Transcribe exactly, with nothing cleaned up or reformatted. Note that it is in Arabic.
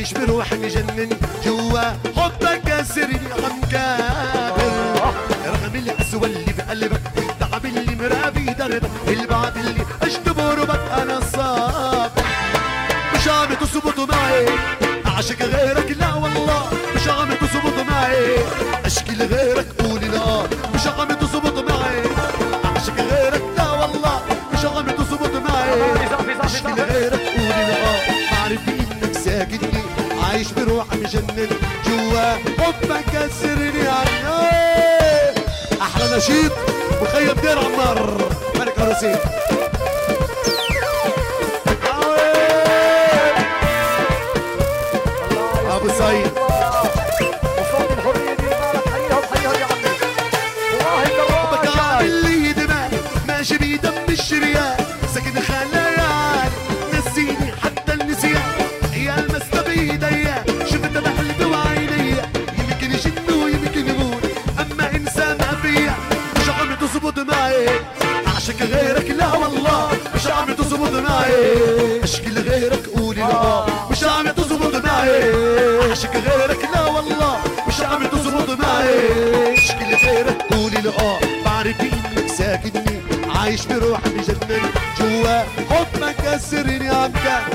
عايش بروحي مجنن جوا حبك كسرني عم كابر رغم القسوة اللي بقلبك والتعب اللي مرابي دربك البعد اللي اشتبه ربك انا صابر مش عم تظبط معي اعشق غيرك لا والله مش عم تظبط معي اشكي لغيرك قولي لا مش عم تظبط معي اعشق غيرك لا والله مش عم تظبط معي اشكي لغيرك قولي لا بعرف انك ساكنني عايش بروحي مجنن جوا حبك كسرني عنك احلى نشيد مخيم دير عمار ملك الرصيف ابو سعيد وصوت الحريه دي مالك حيهم حيهم يا عمي والله حبك عامل لي دماغ ماشي بيدم الشريان ساكن خلايا نسيني حتى النسيان يا المسنا بايديا شفت بحلف وعينيا يمكن يجن ويمكن يموت اما انسان ما فيا مش عم تظبط معي اعشق غيرك لا والله مش عم تظبط معي اشكي لغيرك قولي لا مش عم تظبط معي اعشق غيرك لا والله مش عم تظبط معي اشكي لغيرك قولي لا بعرف انك ساكنني عايش بروحي مجنن جوا حبك كسرني عم كان